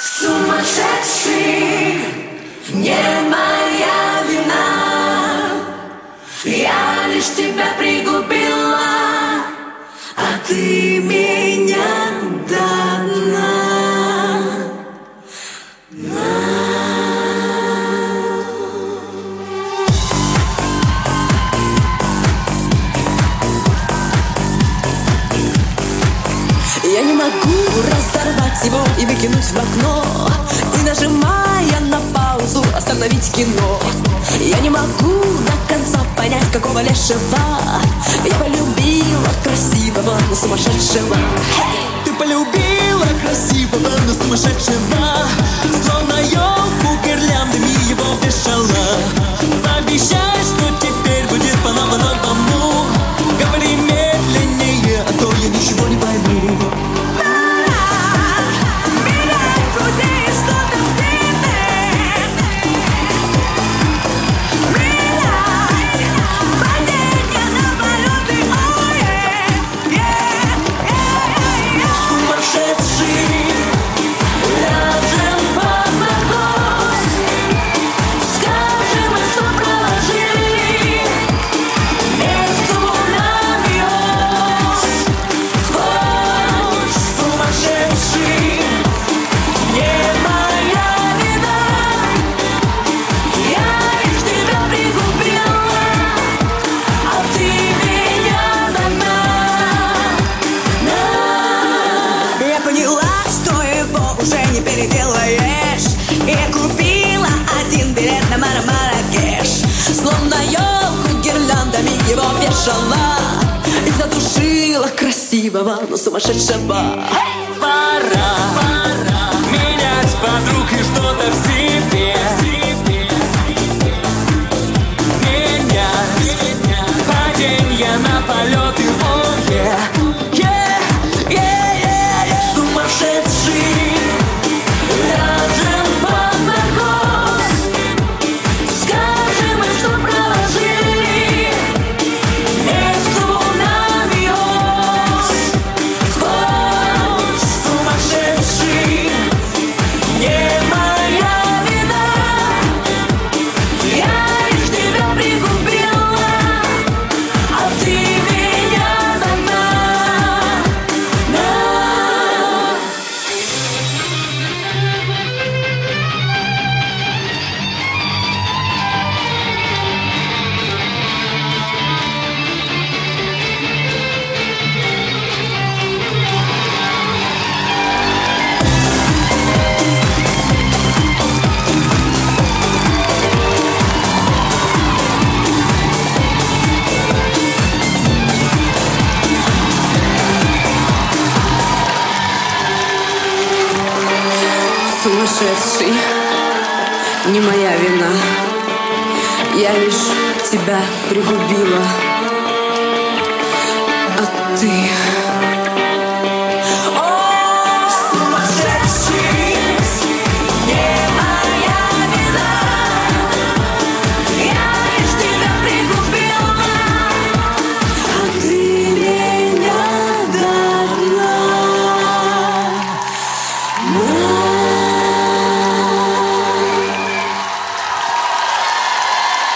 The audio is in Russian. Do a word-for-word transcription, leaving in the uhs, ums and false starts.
Сумасшедший, не моя вина. Я лишь тебя пригубила, а ты меня до дна. Я не могу разорвать его и выкинуть в окно, и, нажимая на паузу, остановить кино. Я не могу до конца понять, какого лешего я полюбила красивого, но сумасшедшего. Ты полюбила красивого, но сумасшедшего, словно елку гирляндами его вешала. Пообещай, что теперь будет по-новому. Говори медленнее, а то я ничего не пойму. Переделаешь. Я купила один билет на Маракеш, словно елку гирляндами его вешала, и задушила красивого, но сумасшедшего. Пора, пора менять подруг и что-то в себе. Менять паденья на полеты. Oh, yeah. Yeah, yeah, yeah, yeah. Сумасшедший ляжем под наркоз. Скажем им, что проложили между нами ось. Сквозь. Сумасшедший, не моя вина. Я лишь тебя пригубила, а ты меня до дна, дна. Сумасшедший, не моя вина. Я лишь тебя пригубила, а ты